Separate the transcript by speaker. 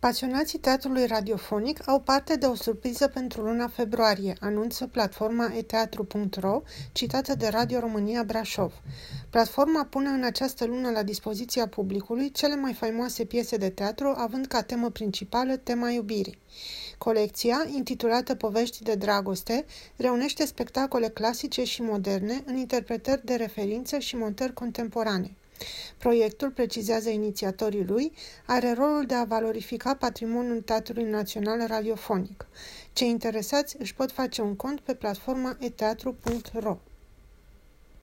Speaker 1: Pasionații teatrului radiofonic au parte de o surpriză pentru luna februarie, anunță platforma eteatru.ro, citată de Radio România Brașov. Platforma pune în această lună la dispoziția publicului cele mai faimoase piese de teatru, având ca temă principală tema iubirii. Colecția, intitulată Povești de dragoste, reunește spectacole clasice și moderne în interpretări de referință și montări contemporane. Proiectul, precizează inițiatorii lui, are rolul de a valorifica patrimoniul Teatrului Național Radiofonic. Cei interesați își pot face un cont pe platforma eteatru.ro.